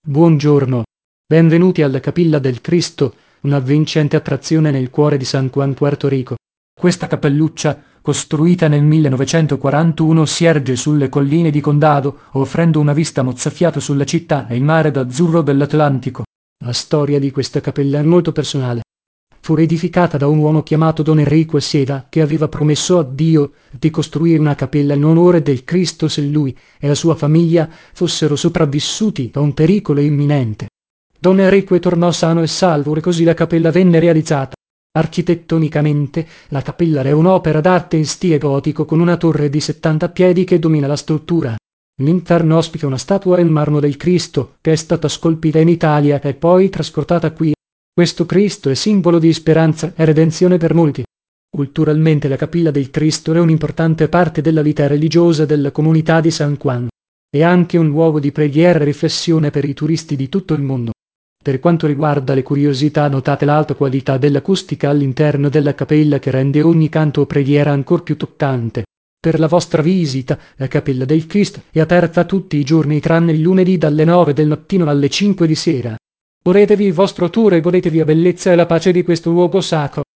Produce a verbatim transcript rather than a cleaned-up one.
Buongiorno, benvenuti alla Capilla del Cristo, una vincente attrazione nel cuore di San Juan, Puerto Rico. Questa cappelluccia, costruita nel millenovecentoquarantuno, si erge sulle colline di Condado, offrendo una vista mozzafiato sulla città e il mare d'azzurro dell'Atlantico. La storia di questa cappella è molto personale. Fu edificata da un uomo chiamato Don Enrico Sieda, che aveva promesso a Dio di costruire una cappella in onore del Cristo se lui e la sua famiglia fossero sopravvissuti da un pericolo imminente. Don Enrico tornò sano e salvo e così la cappella venne realizzata. Architettonicamente la cappella è un'opera d'arte in stile gotico con una torre di settanta piedi che domina la struttura. L'interno ospita una statua in marmo del Cristo, che è stata scolpita in Italia e poi trasportata qui. Questo Cristo è simbolo di speranza e redenzione per molti. Culturalmente la Capilla del Cristo è un'importante parte della vita religiosa della comunità di San Juan. È anche un luogo di preghiera e riflessione per i turisti di tutto il mondo. Per quanto riguarda le curiosità, notate l'alta qualità dell'acustica all'interno della cappella che rende ogni canto o preghiera ancor più toccante. Per la vostra visita, la Cappella del Cristo è aperta tutti i giorni tranne il lunedì dalle nove del mattino alle cinque di sera. Godetevi il vostro tour e godetevi la bellezza e la pace di questo luogo sacro.